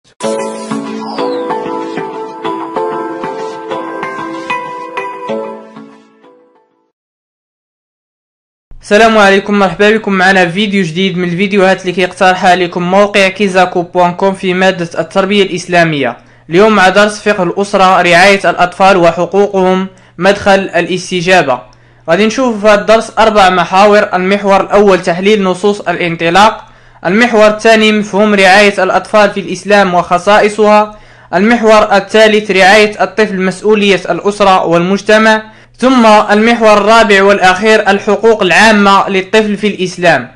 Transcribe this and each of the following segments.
السلام عليكم، مرحبا بكم معنا في فيديو جديد من الفيديوهات اللي كيقترحها لكم موقع kizaku.com في مادة التربية الإسلامية. اليوم مع درس فقه الأسرة، رعاية الأطفال وحقوقهم، مدخل الاستجابة. غادي نشوف في هذا الدرس 4 محاور. المحور الأول تحليل نصوص الانطلاق، المحور الثاني مفهوم رعاية الأطفال في الإسلام وخصائصها، المحور الثالث رعاية الطفل، مسؤولية الأسرة والمجتمع، ثم المحور الرابع والأخير الحقوق العامة للطفل في الإسلام.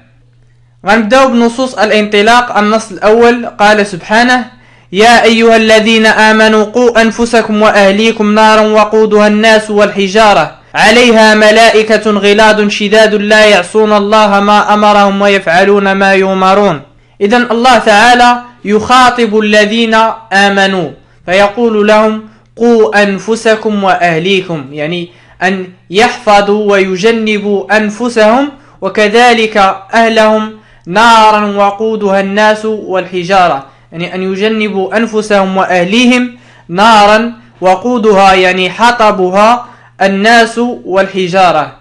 غنبداو بنصوص الانطلاق. النص الأول قال سبحانه: يا أيها الذين آمنوا قوا أنفسكم وأهليكم نارا وقودها الناس والحجارة عليها ملائكة غلاظ شداد لا يعصون الله ما أمرهم ويفعلون ما يؤمرون. إذن الله تعالى يخاطب الذين آمنوا فيقول لهم قوا أنفسكم وأهليكم، يعني أن يحفظوا ويجنبوا أنفسهم وكذلك أهلهم نارا وقودها الناس والحجارة، يعني أن يجنبوا أنفسهم وأهليهم نارا وقودها يعني حطبها الناس والحجارة.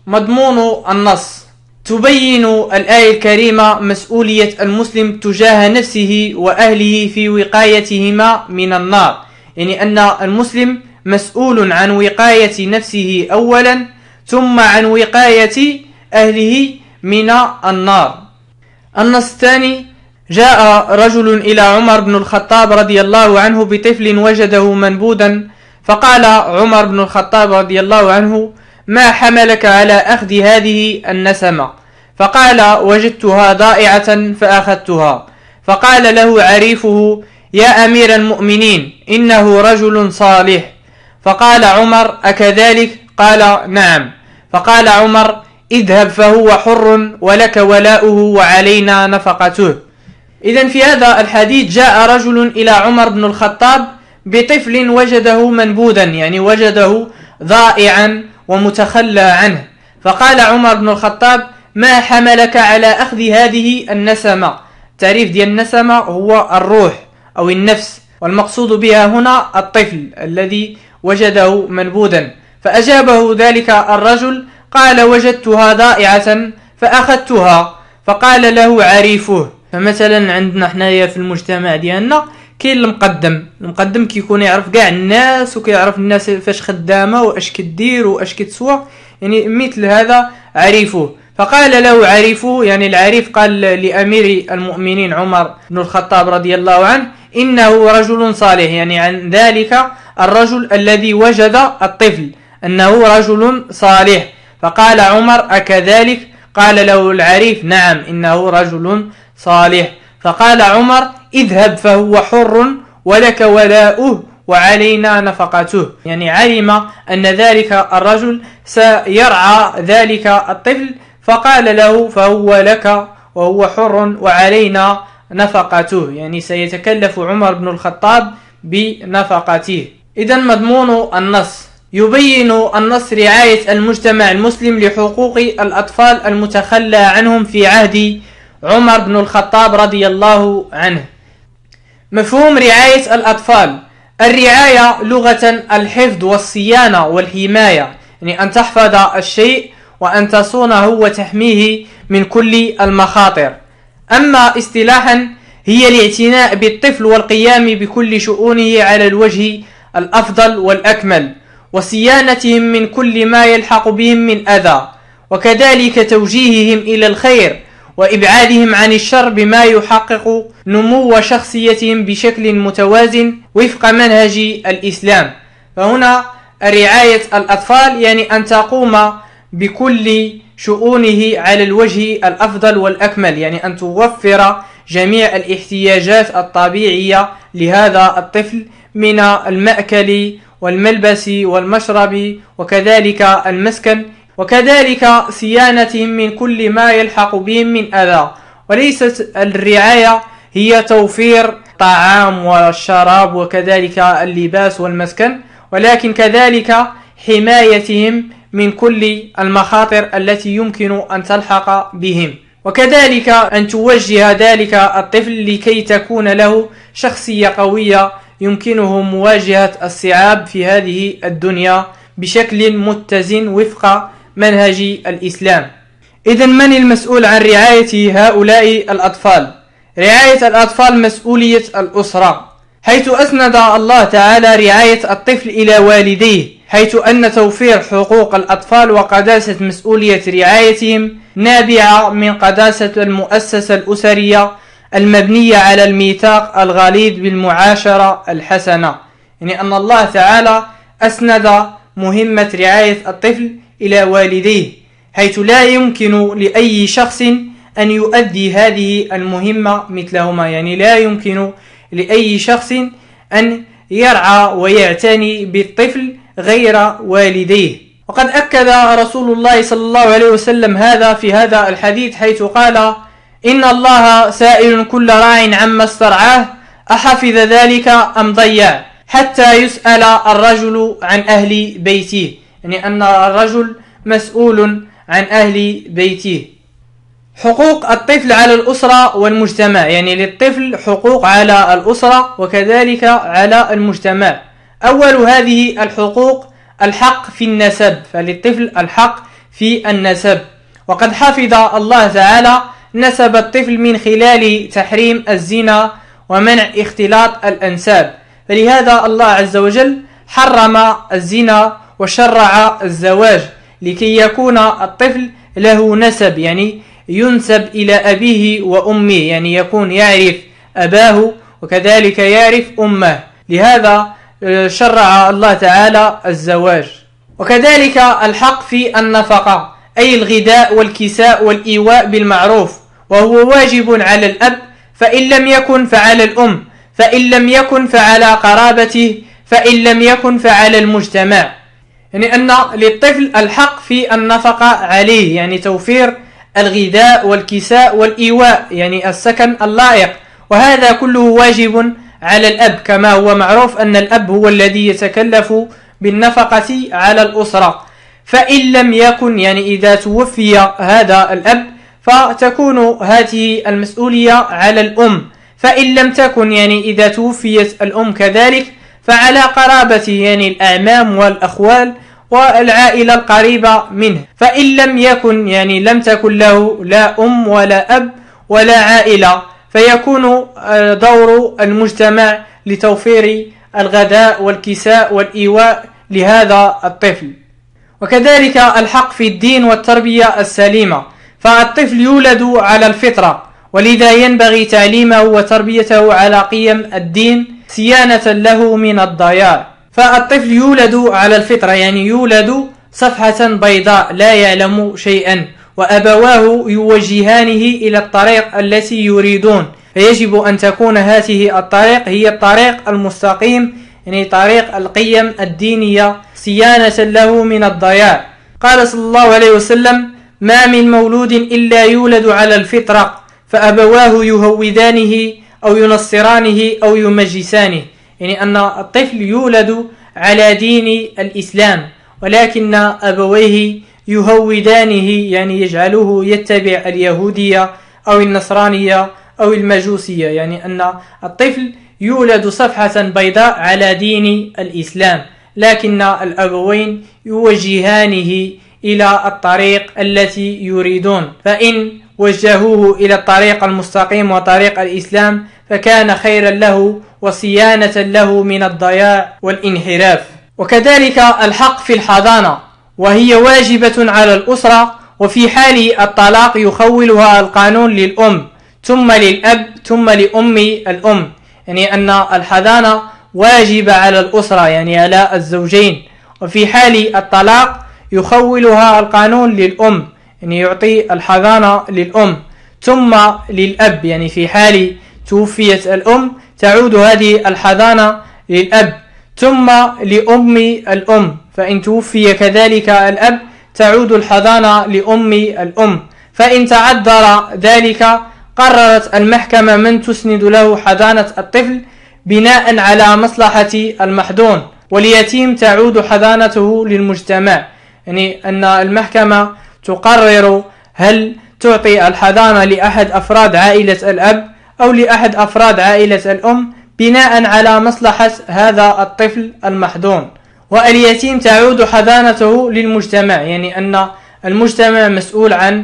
مضمون النص: تبين الآية الكريمة مسؤولية المسلم تجاه نفسه وأهله في وقايتهما من النار، يعني أن المسلم مسؤول عن وقاية نفسه أولا ثم عن وقاية أهله من النار. النص الثاني: جاء رجل إلى عمر بن الخطاب رضي الله عنه بطفل وجده منبوذا، فقال عمر بن الخطاب رضي الله عنه: ما حملك على أخذ هذه النسمة؟ فقال: وجدتها ضائعة فأخذتها. فقال له عريفه: يا أمير المؤمنين إنه رجل صالح. فقال عمر: أكذلك؟ قال: نعم. فقال عمر: اذهب فهو حر ولك ولاؤه وعلينا نفقته. إذن في هذا الحديث جاء رجل إلى عمر بن الخطاب بطفل وجده منبوذا، يعني وجده ضائعا ومتخلى عنه. فقال عمر بن الخطاب: ما حملك على أخذ هذه النسمة؟ التعريف ديال النسمة هو الروح أو النفس، والمقصود بها هنا الطفل الذي وجده منبوذا. فأجابه ذلك الرجل قال: وجدتها ضائعة فأخذتها. فقال له عريفه. فمثلا عندنا حنايا في المجتمع ديالنا كاين المقدم كيكون يعرف كاع الناس وكيعرف الناس فاش خدامه واش كدير واش كتسوى، يعني مثل هذا عريفه. فقال له عريفه، يعني العريف قال لأمير المؤمنين عمر بن الخطاب رضي الله عنه: إنه رجل صالح، يعني عن ذلك الرجل الذي وجد الطفل أنه رجل صالح. فقال عمر: أكذلك؟ قال له العريف: نعم إنه رجل صالح. فقال عمر: اذهب فهو حر ولك ولاؤه وعلينا نفقته، يعني علم أن ذلك الرجل سيرعى ذلك الطفل، فقال له فهو لك وهو حر وعلينا نفقته، يعني سيتكلف عمر بن الخطاب بنفقته. إذن مضمون النص: يبين النص رعاية المجتمع المسلم لحقوق الأطفال المتخلى عنهم في عهد عمر بن الخطاب رضي الله عنه. مفهوم رعاية الأطفال: الرعاية لغة الحفظ والصيانة والحماية، يعني أن تحفظ الشيء وأن تصونه وتحميه من كل المخاطر. أما اصطلاحا هي الاعتناء بالطفل والقيام بكل شؤونه على الوجه الأفضل والأكمل، وصيانتهم من كل ما يلحق بهم من أذى، وكذلك توجيههم إلى الخير وإبعادهم عن الشر بما يحقق نمو شخصيتهم بشكل متوازن وفق منهج الإسلام. فهنا رعاية الأطفال يعني أن تقوم بكل شؤونه على الوجه الأفضل والأكمل، يعني أن توفر جميع الاحتياجات الطبيعية لهذا الطفل من المأكل والملبس والمشرب وكذلك المسكن، وكذلك صيانتهم من كل ما يلحق بهم من أذى. وليست الرعاية هي توفير الطعام والشراب وكذلك اللباس والمسكن، ولكن كذلك حمايتهم من كل المخاطر التي يمكن أن تلحق بهم. وكذلك أن توجه ذلك الطفل لكي تكون له شخصية قوية يمكنه مواجهة الصعاب في هذه الدنيا بشكل متزن وفق منهج الإسلام. إذن من المسؤول عن رعاية هؤلاء الأطفال؟ رعاية الأطفال مسؤولية الأسرة، حيث أسند الله تعالى رعاية الطفل إلى والديه، حيث أن توفير حقوق الأطفال وقداسة مسؤولية رعايتهم نابعة من قداسة المؤسسة الأسرية المبنية على الميثاق الغليظ بالمعاشرة الحسنة. يعني أن الله تعالى أسند مهمة رعاية الطفل إلى والديه، حيث لا يمكن لأي شخص أن يؤدي هذه المهمة مثلهما. يعني لا يمكن لأي شخص أن يرعى ويعتني بالطفل غير والديه. وقد أكد رسول الله صلى الله عليه وسلم هذا في هذا الحديث، حيث قال: إن الله سائل كل راع عما استرعاه أحفظ ذلك أم ضيع، حتى يسأل الرجل عن أهل بيته. يعني أن الرجل مسؤول عن أهل بيته. حقوق الطفل على الأسرة والمجتمع، يعني للطفل حقوق على الأسرة وكذلك على المجتمع. أول هذه الحقوق الحق في النسب، فللطفل الحق في النسب، وقد حفظ الله تعالى نسب الطفل من خلال تحريم الزنا ومنع اختلاط الأنساب، فلهذا الله عز وجل حرم الزنا وشرع الزواج لكي يكون الطفل له نسب، يعني ينسب إلى أبيه وأمه، يعني يكون يعرف أباه وكذلك يعرف أمه، لهذا شرع الله تعالى الزواج. وكذلك الحق في النفقة، أي الغذاء والكساء والإيواء بالمعروف، وهو واجب على الأب، فإن لم يكن فعلى الأم، فإن لم يكن فعلى قرابته، فإن لم يكن فعلى المجتمع. يعني أن للطفل الحق في النفقة عليه، يعني توفير الغذاء والكساء والإيواء، يعني السكن اللائق، وهذا كله واجب على الأب، كما هو معروف أن الأب هو الذي يتكلف بالنفقة على الأسرة. فإن لم يكن، يعني إذا توفي هذا الأب، فتكون هذه المسؤولية على الأم. فإن لم تكن، يعني إذا توفيت الأم كذلك، فعلى قرابته، يعني الأعمام والأخوال والعائلة القريبة منه. فإن لم يكن، يعني لم تكن له لا أم ولا أب ولا عائلة، فيكون دور المجتمع لتوفير الغذاء والكساء والإيواء لهذا الطفل. وكذلك الحق في الدين والتربية السليمة، فالطفل يولد على الفطرة، ولذا ينبغي تعليمه وتربيته على قيم الدين صيانة له من الضياع. فالطفل يولد على الفطرة، يعني يولد صفحة بيضاء لا يعلم شيئا، وأبواه يوجهانه إلى الطريق التي يريدون، فيجب أن تكون هذه الطريق هي الطريق المستقيم، يعني طريق القيم الدينية صيانة له من الضياع. قال صلى الله عليه وسلم: ما من مولود إلا يولد على الفطرة، فأبواه يهودانه أو ينصرانه أو يمجسانه. يعني أن الطفل يولد على دين الإسلام، ولكن أبويه يهودانه، يعني يجعله يتبع اليهودية أو النصرانية أو المجوسية. يعني أن الطفل يولد صفحة بيضاء على دين الإسلام، لكن الأبوين يوجهانه إلى الطريق التي يريدون، فإن وجهوه إلى الطريق المستقيم وطريق الإسلام فكان خيرا له وصيانة له من الضياع والانحراف. وكذلك الحق في الحضانة، وهي واجبة على الأسرة، وفي حال الطلاق يخولها القانون للأم ثم للأب ثم لأم الأم. يعني أن الحضانة واجبة على الأسرة، يعني على الزوجين، وفي حال الطلاق يخولها القانون للأم، يعني يعطي الحضانة للأم ثم للأب. يعني في حال توفيت الأم تعود هذه الحضانة للأب ثم لأم الأم، فإن توفي كذلك الأب تعود الحضانة لأم الأم. فإن تعذر ذلك قررت المحكمة من تسند له حضانة الطفل بناء على مصلحة المحضون، واليتيم تعود حضانته للمجتمع. يعني أن المحكمة تقرر هل تعطي الحضانة لأحد أفراد عائلة الأب أو لأحد أفراد عائلة الأم بناء على مصلحة هذا الطفل المحضون. واليتيم تعود حضانته للمجتمع، يعني أن المجتمع مسؤول عن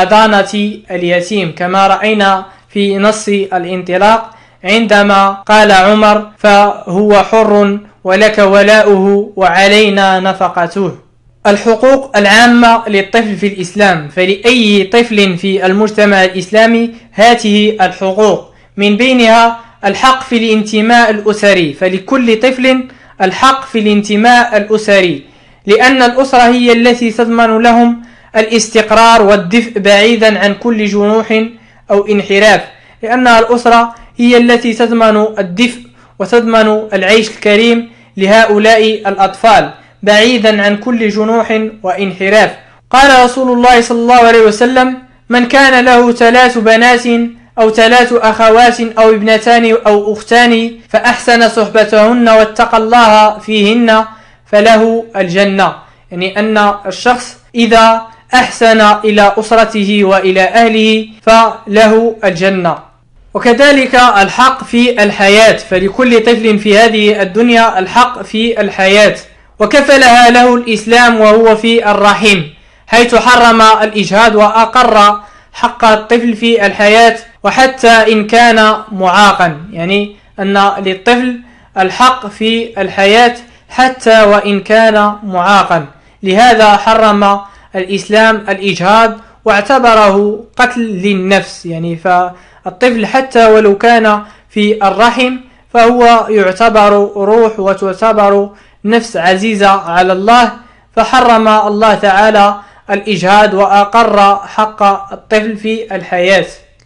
حضانة اليتيم، كما رأينا في نص الانطلاق عندما قال عمر: فهو حر ولك ولاؤه وعلينا نفقته. الحقوق العامة للطفل في الإسلام، فلأي طفل في المجتمع الإسلامي هذه الحقوق، من بينها الحق في الانتماء الأسري، فلكل طفل الحق في الانتماء الأسري، لأن الأسرة هي التي تضمن لهم الاستقرار والدفء بعيدا عن كل جنوح أو انحراف، لأن الأسرة هي التي تضمن الدفء وتضمن العيش الكريم لهؤلاء الأطفال بعيدا عن كل جنوح وانحراف. قال رسول الله صلى الله عليه وسلم: من كان له 3 بنات أو 3 أخوات أو ابنتان أو أختان فأحسن صحبتهن واتقى الله فيهن فله الجنة، يعني أن الشخص إذا أحسن إلى أسرته وإلى أهله فله الجنة. وكذلك الحق في الحياة، فلكل طفل في هذه الدنيا الحق في الحياة، وكفلها له الإسلام وهو في الرحم، حيث حرم الإجهاض وأقر حق الطفل في الحياة وحتى إن كان معاقا، يعني أن للطفل الحق في الحياة حتى وإن كان معاقا. لهذا حرم الإسلام الإجهاض واعتبره قتل للنفس، يعني فالطفل حتى ولو كان في الرحم فهو يعتبر روح وتعتبر نفس عزيزة على الله، فحرم الله تعالى الإجهاض وأقر حق الطفل في الحياة.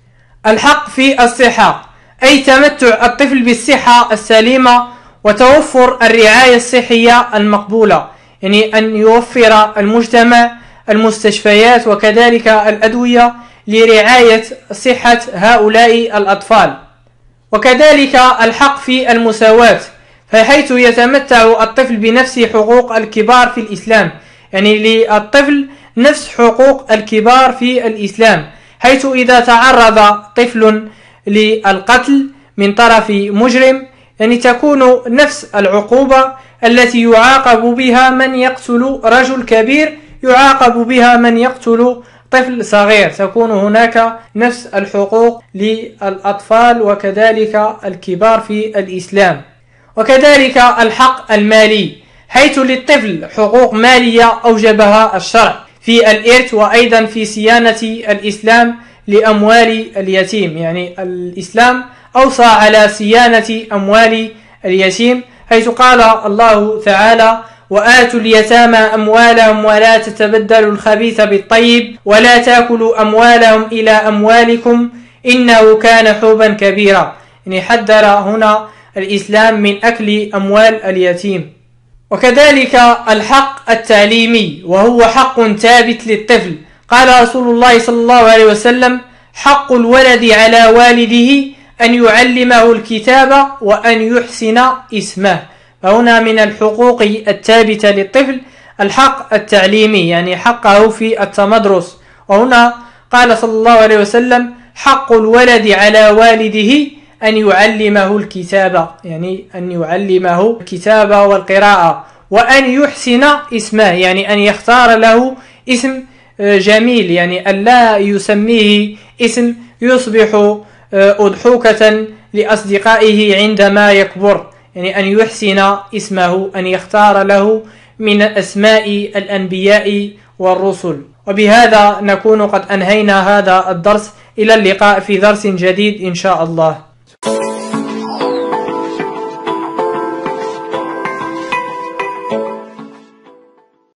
الحق في الصحة، أي تمتع الطفل بالصحة السليمة وتوفر الرعاية الصحية المقبولة، يعني أن يوفر المجتمع المستشفيات وكذلك الأدوية لرعاية صحة هؤلاء الأطفال. وكذلك الحق في المساواة، فحيث يتمتع الطفل بنفس حقوق الكبار في الإسلام، يعني للطفل نفس حقوق الكبار في الإسلام، حيث إذا تعرض طفل للقتل من طرف مجرم يعني تكون نفس العقوبة التي يعاقب بها من يقتل رجل كبير يعاقب بها من يقتل طفل صغير، تكون هناك نفس الحقوق للأطفال وكذلك الكبار في الإسلام. وكذلك الحق المالي، حيث للطفل حقوق مالية أوجبها الشرع في الإرث وأيضا في صيانة الإسلام لأموال اليتيم، يعني الإسلام أوصى على صيانة أموال اليتيم، حيث قال الله تعالى: وآتوا اليتامى أموالهم ولا تتبدلوا الخبيث بالطيب ولا تأكلوا أموالهم إلى أموالكم إنه كان حوبا كبيرا، يعني حذر هنا الإسلام من أكل أموال اليتيم. وكذلك الحق التعليمي، وهو حق ثابت للطفل، قال رسول الله صلى الله عليه وسلم: حق الولد على والده أن يعلمه الكتاب وأن يحسن اسمه. فهنا من الحقوق الثابتة للطفل الحق التعليمي، يعني حقه في التمدرس. وهنا قال صلى الله عليه وسلم: حق الولد على والده أن يعلمه الكتاب، يعني أن يعلمه الكتاب والقراءة، وأن يحسن اسمه، يعني أن يختار له اسم جميل، يعني أن لا يسميه اسم يصبح أضحوكة لأصدقائه عندما يكبر، يعني أن يحسن اسمه، أن يختار له من أسماء الأنبياء والرسل. وبهذا نكون قد أنهينا هذا الدرس، إلى اللقاء في درس جديد إن شاء الله.